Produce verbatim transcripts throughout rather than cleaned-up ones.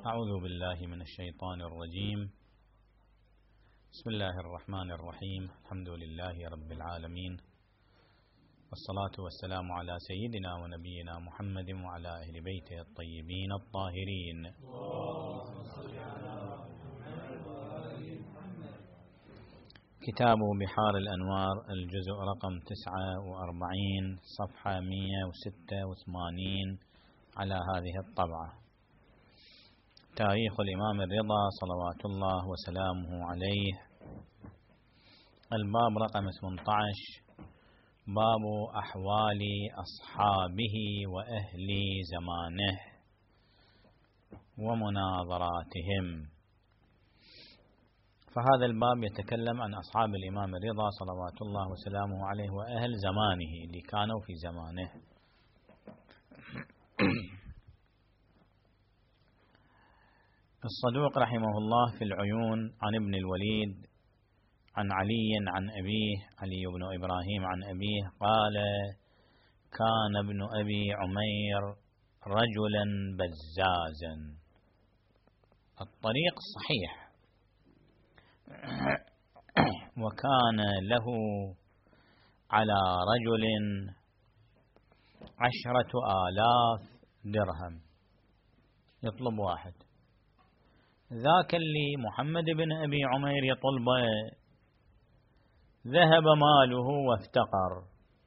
أعوذ بالله من الشيطان الرجيم. بسم الله الرحمن الرحيم. الحمد لله رب العالمين، والصلاة والسلام على سيدنا ونبينا محمد وعلى أهل بيته الطيبين الطاهرين. كتاب بحار الأنوار، الجزء رقم تسعة وأربعين، صفحة مئة وستة وثمانين على هذه الطبعة. تاريخ الإمام الرضا صلوات الله وسلامه عليه، الباب رقم ثمانية عشر، باب أحوال أصحابه وأهل زمانه ومناظراتهم. فهذا الباب يتكلم عن أصحاب الإمام الرضا صلوات الله وسلامه عليه وأهل زمانه اللي كانوا في زمانه. الصدوق رحمه الله في العيون عن ابن الوليد عن علي عن أبيه، علي بن إبراهيم عن أبيه قال: كان ابن أبي عمير رجلا بزازا. الطريق صحيح. وكان له على رجل عشرة آلاف درهم، يطلب واحد. ذاك اللي محمد بن أبي عمير يطلبه ذهب ماله وافتقر،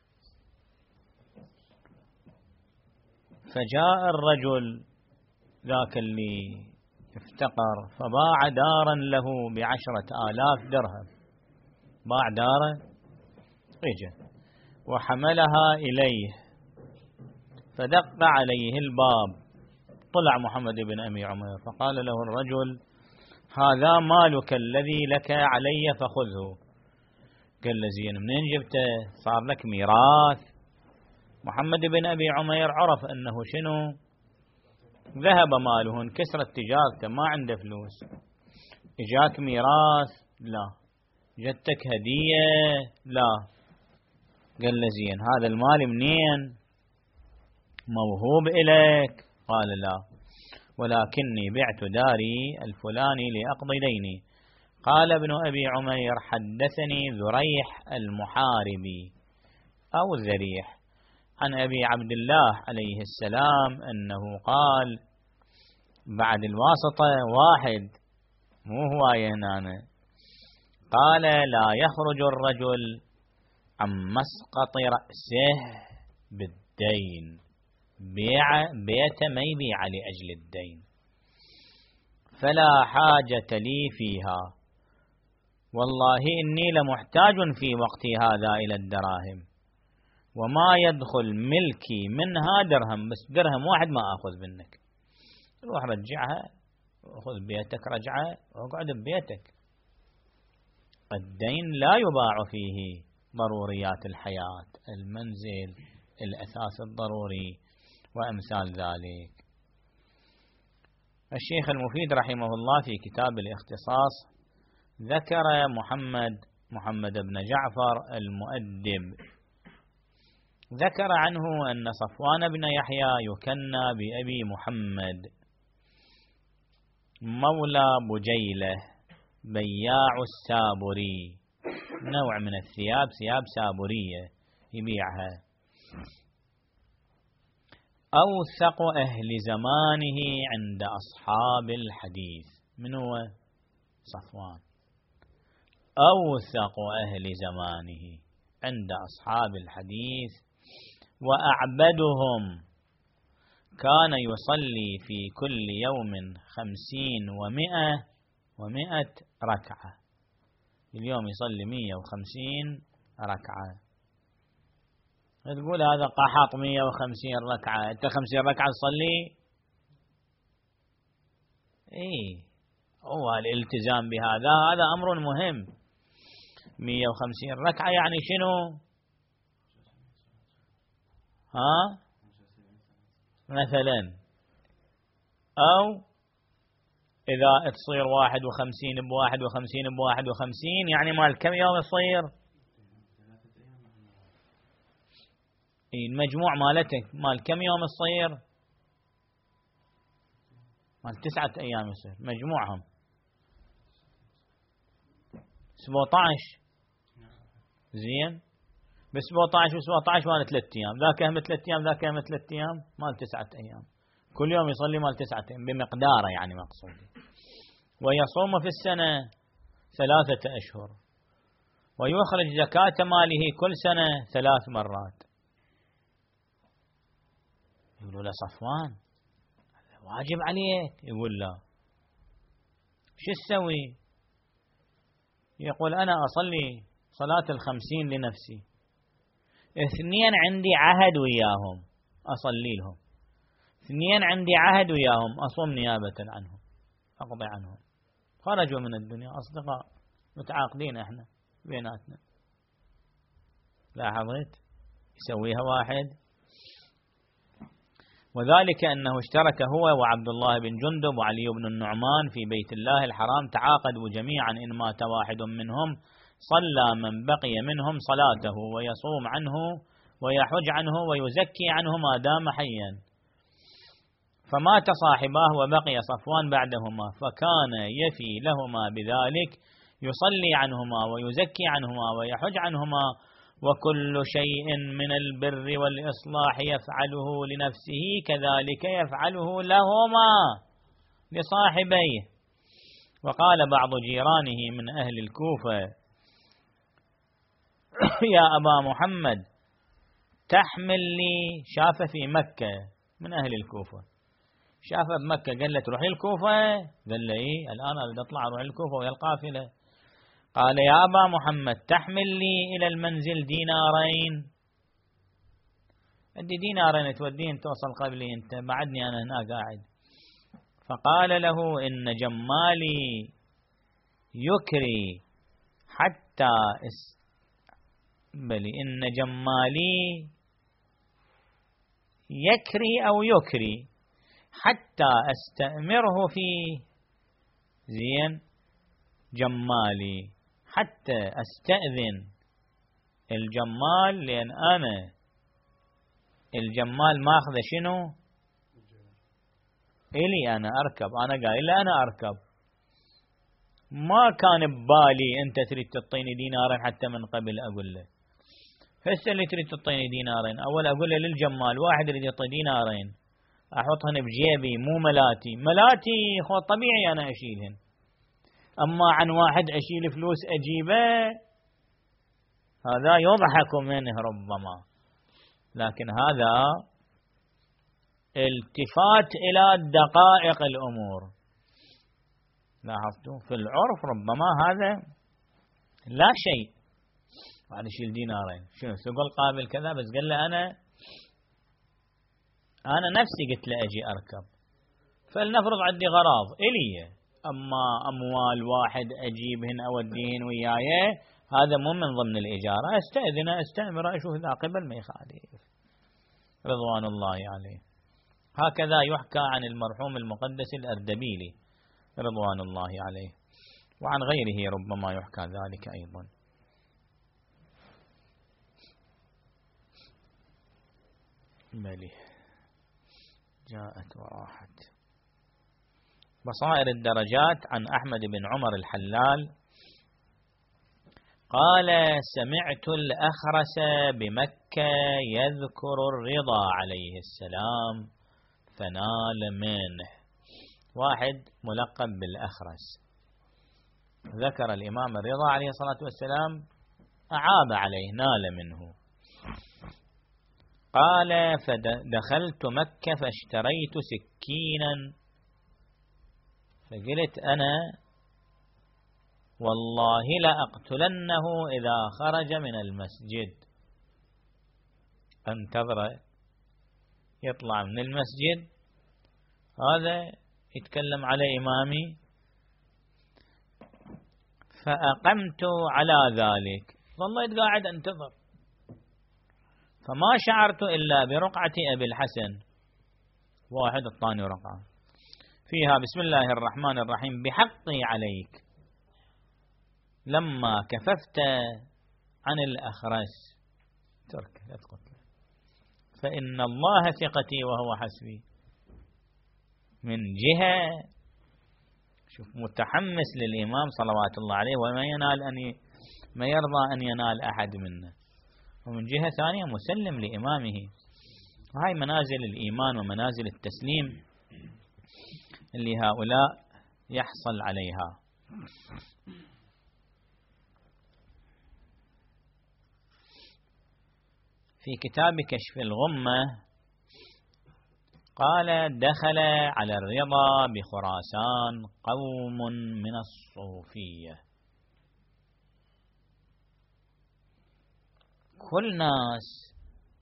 فجاء الرجل ذاك اللي افتقر فباع دارا له بعشرة آلاف درهم، باع داره اجى وحملها إليه، فدق عليه الباب، طلع محمد بن أبي عمير فقال له الرجل: هذا مالك الذي لك علي فخذه. قال له: زين، منين جبته؟ صار لك ميراث. محمد بن أبي عمير عرف أنه شنو؟ ذهب ماله، انكسرت تجارته، ما عنده فلوس. اجاك ميراث؟ لا. جتك هدية؟ لا. قال له: زين، هذا المال منين؟ موهوب إليك؟ قال: لا، ولكني بعت داري الفلاني لأقضي ديني. قال ابن أبي عمير: حدثني ذريح المحاربي أو الذريح عن أبي عبد الله عليه السلام أنه قال بعد الواسطة واحد، مو هو هنا، قال: لا يخرج الرجل عن مسقط رأسه بالدين، بيع بيت ما يبيع لأجل الدين، فلا حاجة لي فيها، والله إني لمحتاج في وقتي هذا إلى الدراهم، وما يدخل ملكي منها درهم، بس درهم واحد ما أخذ منك، روح رجعها، أخذ بيتك رجعها واقعد ببيتك. الدين لا يباع فيه ضروريات الحياة، المنزل، الأثاث الضروري وأمثال ذلك. الشيخ المفيد رحمه الله في كتاب الاختصاص ذكر محمد محمد بن جعفر المؤدب، ذكر عنه أن صفوان بن يحيى يكنى بأبي محمد، مولى بجيلة، بياع السابري، نوع من الثياب، ثياب سابرية يبيعها. أوثق أهل زمانه عند أصحاب الحديث. من هو؟ صفوان. أوثق أهل زمانه عند أصحاب الحديث وأعبدهم، كان يصلي في كل يوم خمسين ومئة ومئة ركعة، اليوم يصلي مئة وخمسين ركعة. تقول هذا قحط مئة وخمسين ركعة، أنت خمسين ركعة تصلي؟ إيه، هو الالتزام بهذا هذا أمر مهم. مئة وخمسين ركعة يعني شنو؟ ها؟ مثلا، أو إذا تصير واحد وخمسين بواحد وخمسين بواحد وخمسين يعني مال كم يوم يصير؟ المجموع مالتك مال كم يوم تصير؟ مال تسعة أيام يصير مجموعهم سبعة عشر. زين ب سبعة عشر و سبعة عشر مال ثلاث أيام، ذاك هم ثلاث أيام ذاك هم ثلاث أيام مال تسعة أيام، كل يوم يصلي مال تسعة أيام بمقداره يعني مقصودي. ويصوم في السنة ثلاثة أشهر، ويخرج زكاة ماله كل سنة ثلاث مرات. يقولوا له صفوان واجب عليك، يقول لا. شو تسوي؟ يقول أنا أصلي صلاة الخمسين لنفسي، اثنين عندي عهد وياهم أصلي لهم، اثنين عندي عهد وياهم أصوم نيابة عنهم أقضي عنهم، خرجوا من الدنيا أصدقاء متعاقدين احنا بيناتنا. لاحظت يسويها واحد. وذلك أنه اشترك هو وعبد الله بن جندب وعلي بن النعمان في بيت الله الحرام، تعاقدوا جميعا إن مات واحد منهم صلى من بقي منهم صلاته ويصوم عنه ويحج عنه ويزكي عنه ما دام حيا. فمات صاحباه وبقي صفوان بعدهما، فكان يفي لهما بذلك، يصلي عنهما ويزكي عنهما ويحج عنهما، وكل شيء من البر والإصلاح يفعله لنفسه كذلك يفعله لهما لصاحبيه. وقال بعض جيرانه من أهل الكوفة: يا أبا محمد تحمل لي، شاف في مكة من أهل الكوفة، شاف بمكة قال له تروحي الكوفة؟ قال له إيه الآن أريد أطلع أروح الكوفة ويا القافلة. قال: يا أبا محمد تحمل لي إلى المنزل دينارين، عندي دينارين تودين توصل قبلي أنت، بعدني أنا هنا قاعد. فقال له: إن جمالي يكري حتى اس بل إن جمالي يكري أو يكري حتى أستأمره فيه. زين جمالي حتى أستأذن الجمال، لأن أنا الجمال ماخذ شنو إلي أنا أركب، أنا قايل له أنا أركب، ما كان ببالي أنت تريد تعطيني دينارين حتى من قبل أقول له. هسه اللي تريد تعطيني دينارين أول أقول له للجمال واحد يريد يعطي دينارين أحطهن بجيبي مو ملاتي، ملاتي خو طبيعي أنا أشيلهن، أما عن واحد أشيل فلوس أجيبه هذا يضحك منه ربما، لكن هذا التفات إلى دقائق الأمور. لاحظتوا في العرف ربما هذا لا شيء، بعد يشيل دينارين شنو سقل قابل كذا، بس قال له أنا أنا نفسي قلت له أجي أركب، فلنفرض عندي غراض إلي، أما أموال واحد أجيبهن أوديهن وياي هذا مو من ضمن الإجارة، أستأذن أستأمر أشوف ذا قبل ما يخالف رضوان الله عليه. هكذا يحكى عن المرحوم المقدس الأردبيلي رضوان الله عليه، وعن غيره ربما يحكى ذلك أيضا. ملي جاءت وراحت. بصائر الدرجات عن أحمد بن عمر الحلال قال: سمعت الأخرس بمكة يذكر الرضا عليه السلام فنال منه. واحد ملقب بالأخرس ذكر الإمام الرضا عليه الصلاة والسلام أعاب عليه نال منه. قال: فدخلت مكة فاشتريت سكينا فقلت أنا والله لأقتلنه إذا خرج من المسجد، انتظر يطلع من المسجد هذا يتكلم على إمامي، فأقمت على ذلك ظليت قاعد انتظر، فما شعرت إلا برقعة أبي الحسن، واحد الطاني رقعة فيها بسم الله الرحمن الرحيم بحقي عليك لما كففت عن الأخرس ترك لا تقتل، فإن الله ثقتي وهو حسبي. من جهة شوف متحمس للإمام صلوات الله عليه وما ينال أن ما يرضى أن ينال أحد منه، ومن جهة ثانية مسلم لإمامه. وهي منازل الإيمان ومنازل التسليم اللي هؤلاء يحصل عليها. في كتاب كشف الغمة قال: دخل على الرضا بخراسان قوم من الصوفية. كل ناس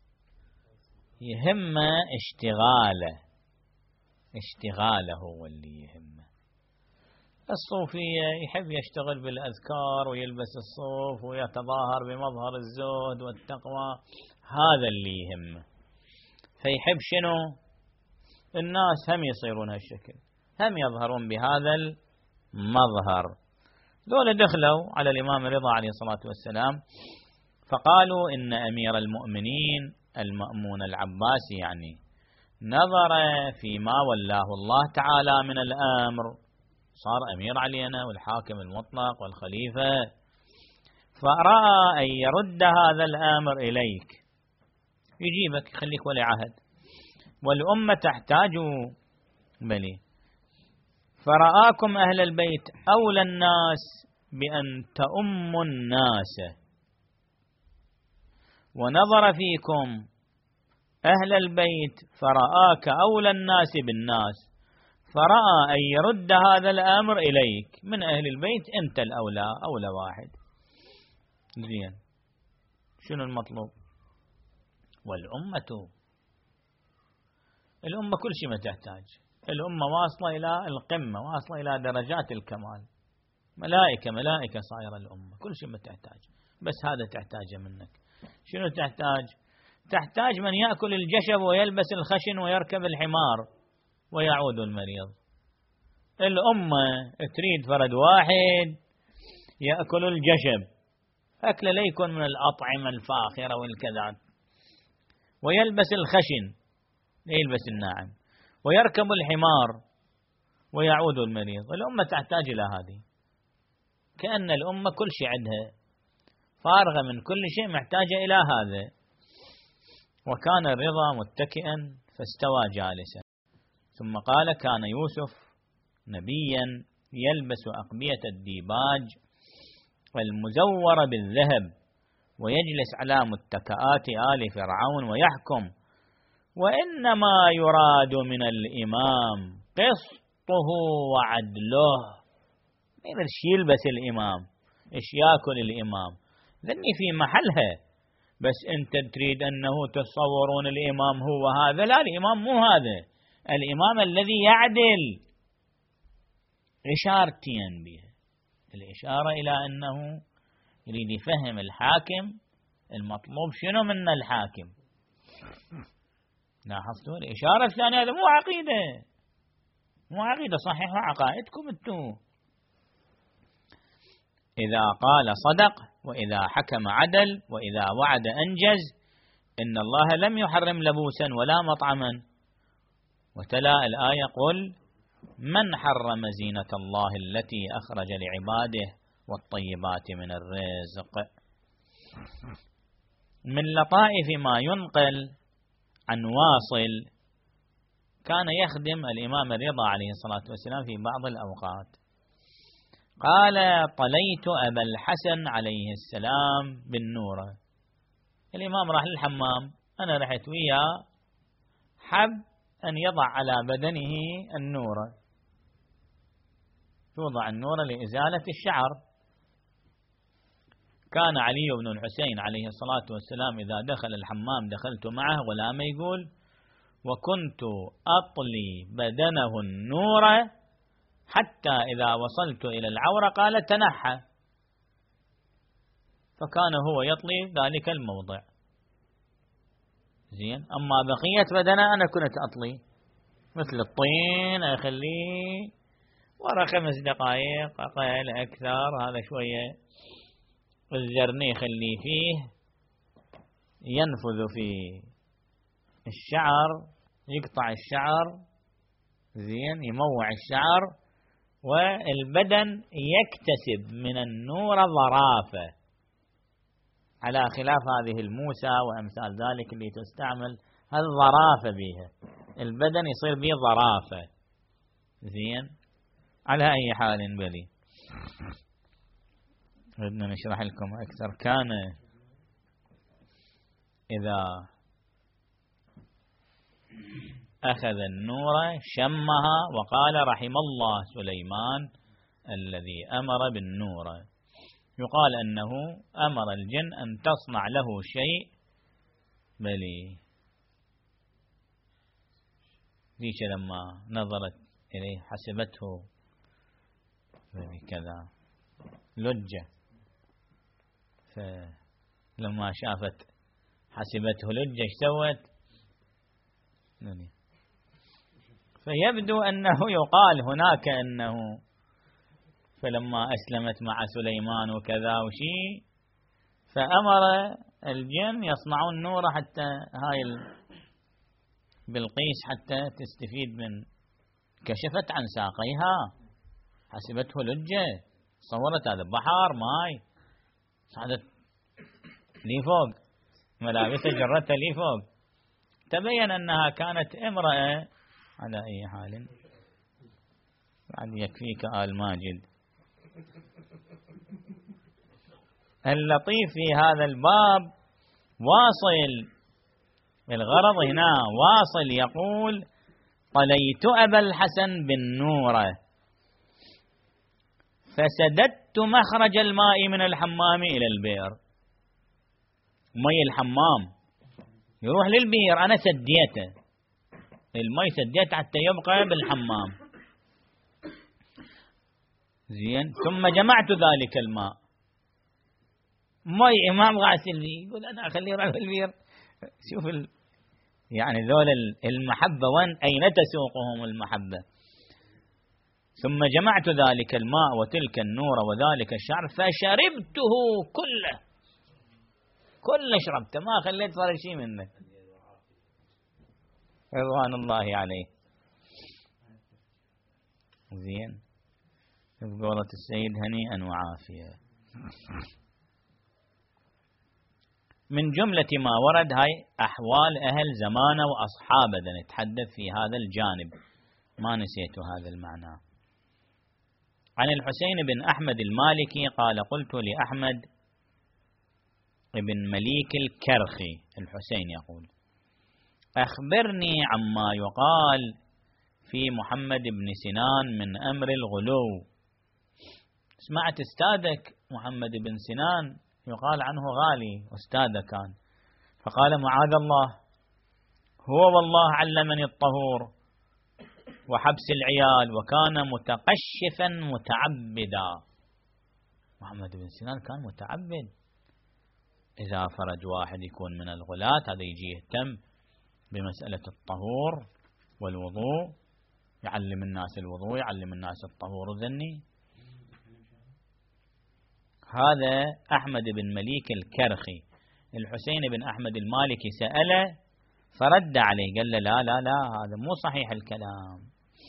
يهمه اشتغاله اشتغاله هو اللي يهمه. الصوفية يحب يشتغل بالأذكار ويلبس الصوف ويتظاهر بمظهر الزهد والتقوى، هذا اللي يهمه. فيحب شنو؟ الناس هم يصيرون هالشكل، هم يظهرون بهذا المظهر. دول دخلوا على الإمام الرضا عليه الصلاة والسلام فقالوا إن أمير المؤمنين المأمون العباسي يعني نظر فيما ولاه الله تعالى من الأمر، صار أمير علينا والحاكم المطلق والخليفة، فرأى أن يرد هذا الأمر إليك، يجيبك يخليك ولي عهد، والأمة تحتاج بلي، فرآكم أهل البيت أولى الناس بأن تؤموا الناس، ونظر فيكم أهل البيت فرآك أولى الناس بالناس، فرأى أن يرد هذا الأمر إليك من أهل البيت، أنت الأولى، أولى واحد. زين، شنو المطلوب؟ والأمة الأمة كل شيء ما تحتاج، الأمة واصلة إلى القمة، واصلة إلى درجات الكمال، ملائكة ملائكة صايرة الأمة، كل شيء ما تحتاج، بس هذا تحتاجه منك. شنو تحتاج؟ تحتاج من يأكل الجشب ويلبس الخشن ويركب الحمار ويعود المريض. الأمة تريد فرد واحد يأكل الجشب، أكل لا يكون من الأطعمة الفاخرة والكذا، ويلبس الخشن يلبس الناعم، ويركب الحمار ويعود المريض. الأمة تحتاج إلى هذه، كأن الأمة كل شيء عندها فارغة من كل شيء، محتاجة إلى هذا. وكان الرضا متكئا فاستوى جالسا، ثم قال: كان يوسف نبيا يلبس أقبية الديباج المزورة بالذهب ويجلس على متكئات آل فرعون ويحكم، وإنما يراد من الإمام قسطه وعدله. ما إيش يلبس الإمام، إيش يأكل الإمام، ذني في محلها، بس أنت تريد أنه تصورون الإمام هو هذا، لا، الإمام مو هذا، الإمام الذي يعدل. إشارتين بها، الإشارة إلى أنه يريد يفهم الحاكم المطلوب شنو من الحاكم. لاحظتوا الإشارة الثانية؟ هذا مو عقيدة، مو عقيدة صحيحة، عقائدكم انتم. إذا قال صدق، وإذا حكم عدل، وإذا وعد أنجز. إن الله لم يحرم لبوسا ولا مطعما. وتلا الآية: قل من حرم زينة الله التي أخرج لعباده والطيبات من الرزق. من لطائف ما ينقل عن واصل، كان يخدم الإمام الرضا عليه الصلاة والسلام في بعض الأوقات، قال: طليت أبا الحسن عليه السلام بالنورة. الإمام راح للحمام، أنا رحت وياه، حب أن يضع على بدنه النورة، توضع النورة لإزالة الشعر. كان علي بن الحسين عليه الصلاة والسلام إذا دخل الحمام دخلت معه، ولا ما يقول: وكنت أطلي بدنه النورة حتى إذا وصلت إلى العورة قال: تنحى. فكان هو يطلي ذلك الموضع. زين، أما بقية بدنه أنا كنت أطلي مثل الطين، أخليه ورا خمس دقائق أقل أكثر، هذا شوية الزرني خليه فيه ينفذ في الشعر، يقطع الشعر زين، يموع الشعر، والبدن يكتسب من النور ظرافة، على خلاف هذه الموسى وأمثال ذلك اللي تستعمل الظرافة بها، البدن يصير به ظرافة. زين، على أي حال بلي بدنا نشرح لكم أكثر. كان إذا أخذ النور شمها وقال رحم الله سليمان الذي أمر بالنور، يقال أنه أمر الجن أن تصنع له شيء، بلي ليش لما نظرت إليه حسبته بلي كذا لجة، فلما شافت حسبته لجة ايش سوت؟ فيبدو أنه يقال هناك أنه فلما أسلمت مع سليمان وكذا وشي، فأمر الجن يصنعون نور حتى هاي بلقيس حتى تستفيد من، كشفت عن ساقيها حسبته لجة، صورت هذا بحر ماي، صعدت لي فوق ملابسها جرتها لي فوق، تبين أنها كانت امرأة. على أي حال بعد يكفيك آل ماجد. اللطيف في هذا الباب واصل الغرض هنا، واصل يقول طليت أبا الحسن بالنورة فسددت مخرج الماء من الحمام إلى البئر. مي الحمام يروح للبئر، أنا سديته المي، سديته حتى يبقى بالحمام. زين، ثم جمعت ذلك الماء، مي إمام غاسل يقول أنا أخليه يروح للبئر. شوف ال... يعني ذول المحبة وين أين تسوقهم المحبة. ثم جمعت ذلك الماء وتلك النور وذلك الشعر فشربته كله، كله شربته ما خليت صار شيء منه، رضوان الله عليه. زين، بقولة السيد هنيئا وعافية. من جملة ما ورد هاي أحوال أهل زمانه وأصحابه، نتحدث في هذا الجانب، ما نسيت هذا المعنى. عن الحسين بن أحمد المالكي قال قلت لأحمد بن مليك الكرخي، الحسين يقول أخبرني عما يقال في محمد بن سنان من أمر الغلو. سمعت أستاذك محمد بن سنان يقال عنه غالي، أستاذه كان، فقال معاذ الله، هو والله علمني الطهور وحبس العيال وكان متقشفا متعبدا. محمد بن سنان كان متعبد، إذا فرج واحد يكون من الغلاة هذا يجي يهتم بمسألة الطهور والوضوء، يعلم الناس الوضوء يعلم الناس الطهور وذني. هذا أحمد بن مليك الكرخي. الحسين بن أحمد المالكي سأله فرد عليه قال له لا لا لا هذا مو صحيح الكلام.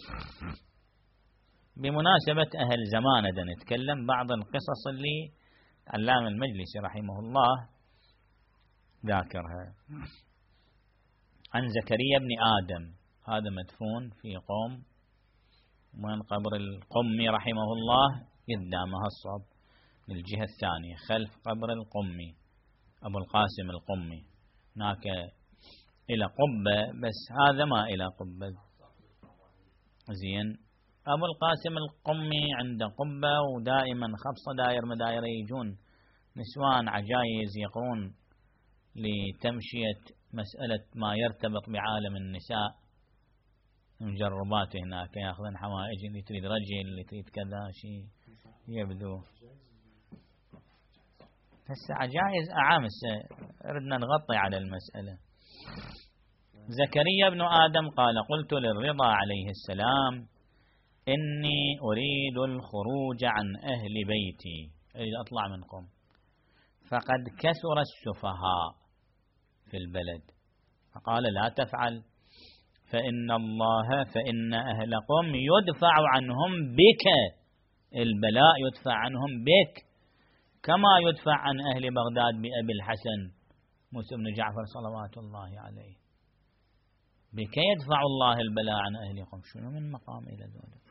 بمناسبة أهل زمانه نتكلم بعض القصص اللي علام المجلسي رحمه الله ذاكرها. عن زكريا بن آدم، هذا مدفون في قوم من قبر القمي رحمه الله، قدامها الصوب من الجهة الثانية خلف قبر القمي أبو القاسم القمي، هناك إلى قبة بس هذا ما إلى قبة. زين، أبو القاسم القمي عنده قبة ودائما خبصة داير مداير، يجون نسوان عجايز يقرون لتمشية مسألة ما يرتبط بعالم النساء، مجربات هناك ياخذن حوائج، اللي تريد رجل اللي تريد كذا شيء يبدو. هسه عجائز أعامس ردنا نغطي على المسألة. زكريا بن آدم قال قلت للرضا عليه السلام إني أريد الخروج عن أهل بيتي، أريد أطلع منكم، فقد كثر السفهاء في البلد، فقال لا تفعل فإن الله فإن أهل قم يدفع عنهم بك، البلاء يدفع عنهم بك كما يدفع عن أهل بغداد بأبي الحسن موسى بن جعفر صلوات الله عليه. بك يدفع الله البلاء عن أهل قم. شنو من مقام إلى ذلك؟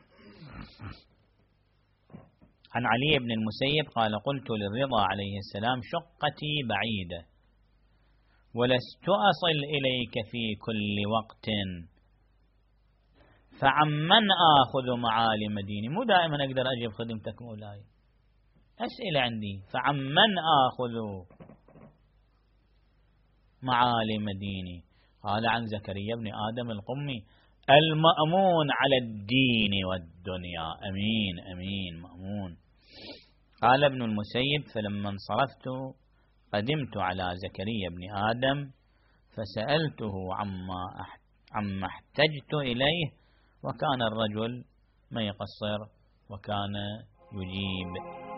عن علي بن المسيب قال قلت للرضا عليه السلام شقتي بعيدة ولست أصل إليك في كل وقت فعمن آخذ معالم ديني. مو دائما أقدر أجيب خدمتك مولاي، أسئلة عندي. فعمن آخذ معالم ديني؟ قال عن زكريا بن آدم القمي المأمون على الدين والدنيا. أمين أمين مأمون. قال ابن المسيب فلما انصرفت قدمت على زكريا بن آدم فسألته عما عما احتجت إليه وكان الرجل ما يقصر وكان يجيب.